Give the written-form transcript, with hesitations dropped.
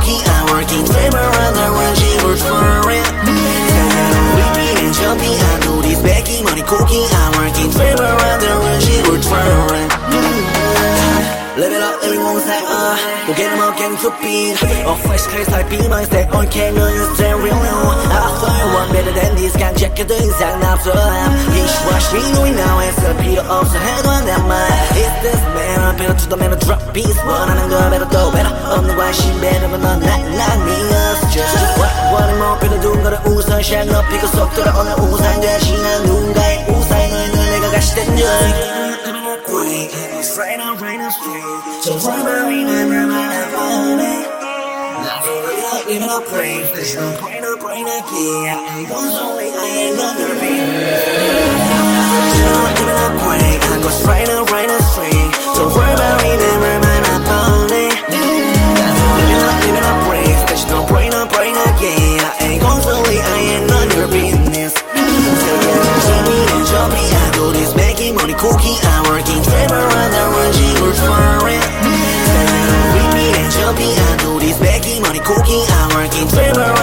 cookie. I'm working favor on the one she works for it. Repeat and jumping, I do this making money cookie. I'm working favor on the one she works for it. Live it up, everyone say We'll get them all getting to beat. Fresh case I be myself. Okay, no, you stay real now. I thought you want better than this. can't check it 이상 없어. Each rush me knowing now 했을 필요 없어. 해도 안 돼 말. It's this man, better to the man, drop beats. 원하는 거 better 도 better. 없는 관심 better, but 넌 not me. Just what more better 누군가를 우선 샥 높이고 속 돌아오는 우산 대신한 누군가의 우산을 내가 가시된 적. Right now, straight. So why am I never mind? Living up brave, there's no point of brain again. I was only I ain't never been. Living up brave, I go straight straight. So why am I never mind? Living up brave, there's no point of brain again. I was only I ain't never been. I do this making money cookie. I'm working favor on the one she works for it. Repeat and jumping, I do this making money cookie. I'm working favor